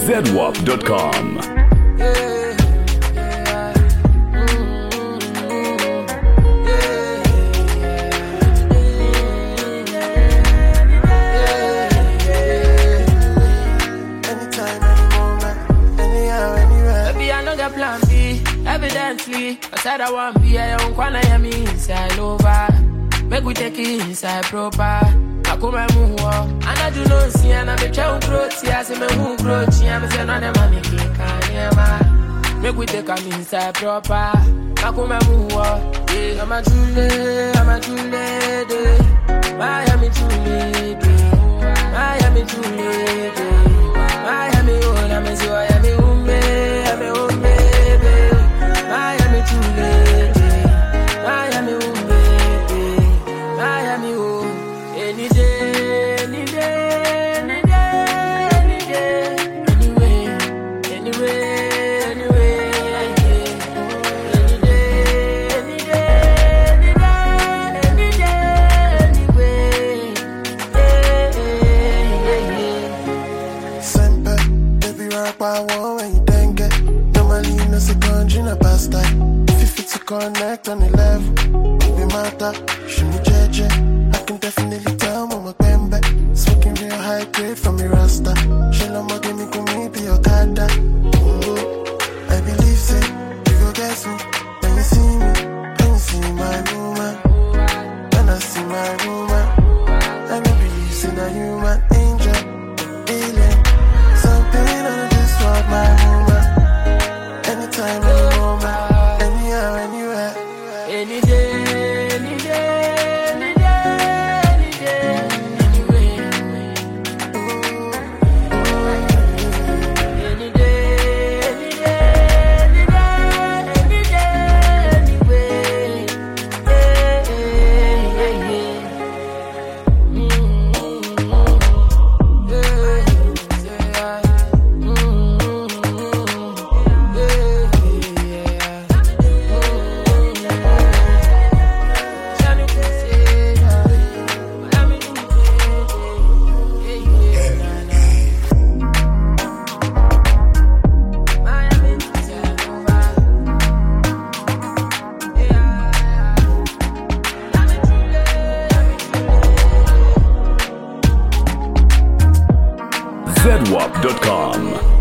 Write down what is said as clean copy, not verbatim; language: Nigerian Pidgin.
ZWAP.com. Plan B, evidently, I said I want be a young one, I am inside over. Make we take it inside proper. I come and move on, and I do not see, and I'm a child growth, I say, me who grow, I'm saying, I'm a king, make we take them inside proper. I come and move on, yeah, I'm a too late, Miami too late, Miami too late, Miami, oh, I'm a so I am a home, Miami too late, Miami oh baby, Miami oh, any day, any day, any day, any day, anyway, anyway, anyway, any day, any day, any day, anyway, Semper, baby rock my wall when you think it. Normally no second in a past time. If you fit to connect on the level, baby matter, show me JJ. I can definitely tell mama bembe. Smoking real high grade from me rasta. Shella mo give me kumi be your kada. I believe say you go guess me when you see me, when you see my woman. When I see my woman, I don't believe in a human angel, alien, something on this world, my woman. Anytime, any moment, anyhow, anywhere. Any day, any day, any day, any day, anyway. Any day, any day, any day, any day, anyway. ZWAP.com.